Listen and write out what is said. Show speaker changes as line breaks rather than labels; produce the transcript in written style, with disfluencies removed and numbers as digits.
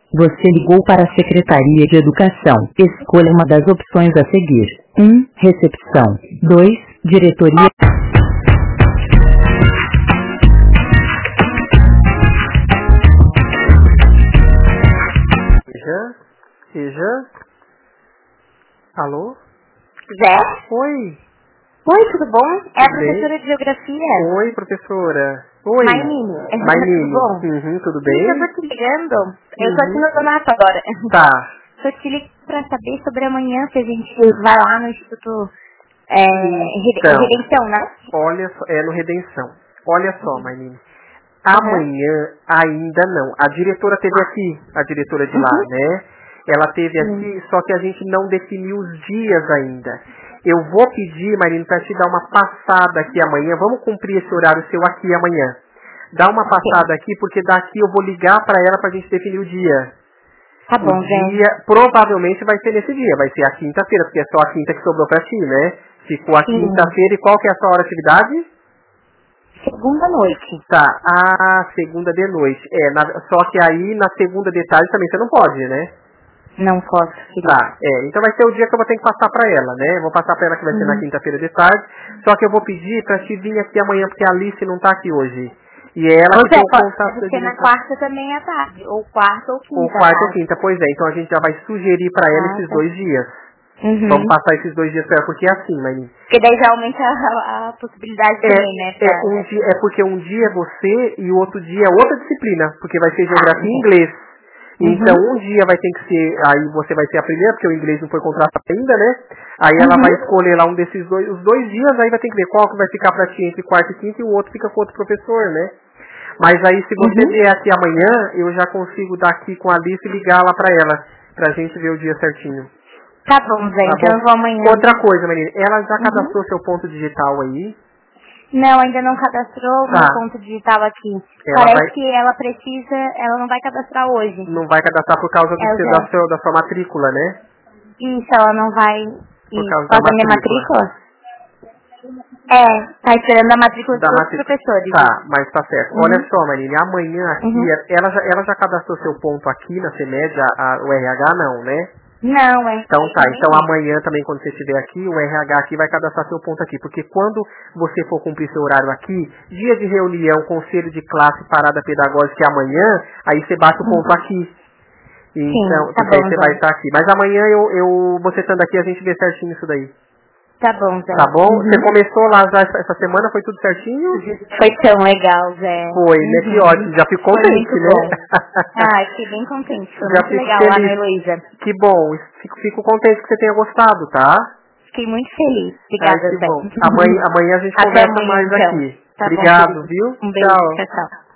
Você ligou para a Secretaria de Educação. Escolha uma das opções a seguir. 1. Recepção. 2. Diretoria.
Veja. Alô?
Zé?
Oi.
Oi, tudo bom? É a
Tudo bem?
professora de Geografia.
Oi, professora. Oi.
Maimine.
Maimine.
Tudo bom?
Uhum, tudo bem?
Eu tô te ligando. Eu tô aqui no orfanato agora.
Tá.
Tô te ligando pra saber sobre amanhã, que a gente vai lá no Instituto Redenção, né?
Olha só, no Redenção. Olha só, Maimine. Amanhã ainda não. A diretora teve aqui, a diretora de lá, né? Ela teve aqui, só que a gente não definiu os dias ainda. Eu vou pedir, Marina, para te dar uma passada aqui amanhã. Vamos cumprir esse horário seu aqui amanhã. Dá uma passada aqui, porque daqui eu vou ligar para ela pra gente definir o dia.
Tá bom,
O dia provavelmente vai ser nesse dia, vai ser a quinta-feira, porque é só a quinta que sobrou pra ti, né? Ficou a quinta-feira, e qual que é a sua hora de atividade?
Segunda noite.
Tá, segunda de noite. Só que aí na segunda de tarde também você não pode, né?
Não posso, filho.
Tá, então vai ser o dia que eu vou ter que passar pra ela, né? Eu vou passar pra ela que vai ser na quinta-feira de tarde. Só que eu vou pedir pra te vir aqui amanhã, porque a Alice não tá aqui hoje. E é ela que tem o contato da
porque na
direção.
quarta também é tarde. Ou quarta ou quinta.
Ou quarta ou quinta, pois é. Então a gente já vai sugerir pra ela esses 2 dias. Vamos passar esses 2 dias pra ela, porque é assim, Marinha.
Porque daí já aumenta a possibilidade também, né?
Porque um dia é você e o outro dia é outra disciplina, porque vai ser geografia e inglês. Então um dia vai ter que ser, aí você vai ser a primeira, porque o inglês não foi contratado ainda, né? Aí ela vai escolher lá um desses os 2 dias, aí vai ter que ver qual que vai ficar pra ti entre quarta e quinta e o outro fica com outro professor, né? Mas aí se você vier aqui amanhã, eu já consigo daqui com a Alice e ligar lá pra ela, pra gente ver o dia certinho.
Tá bom, Zé, então eu vou amanhã.
Outra coisa, menina, ela já cadastrou seu ponto digital aí?
Não, ainda não cadastrou meu ponto digital aqui. Parece que ela não vai cadastrar hoje.
Não vai cadastrar por causa da sua matrícula, né?
Isso, ela não vai...
Por causa da
minha matrícula? Tá esperando a matrícula dos outros professores.
Tá, mas tá certo. Olha só, Marine, amanhã aqui, ela já cadastrou seu ponto aqui na CEMED, o RH não, né?
Não,
Então tá, então amanhã também quando você estiver aqui, o RH aqui vai cadastrar seu ponto aqui, porque quando você for cumprir seu horário aqui, dia de reunião, conselho de classe, parada pedagógica amanhã, aí você bate o ponto aqui. Então,
tá
porque aí
bom,
você vai estar aqui. Mas amanhã você estando aqui, a gente vê certinho isso daí.
Tá bom, Zé.
Tá bom? Você começou lá já essa semana, foi tudo certinho?
Foi tão legal, Zé.
Foi, né? Que ótimo. Já ficou contente, né?
Fiquei bem contente. Foi
já
muito legal lá na Heloísa.
Que bom. Fico contente que você tenha gostado, tá?
Fiquei muito feliz. Obrigada,
que
Zé.
bom. Amanhã a gente conversa mais aqui.
Tá
Obrigado,
bom,
viu?
Um beijo. Tchau.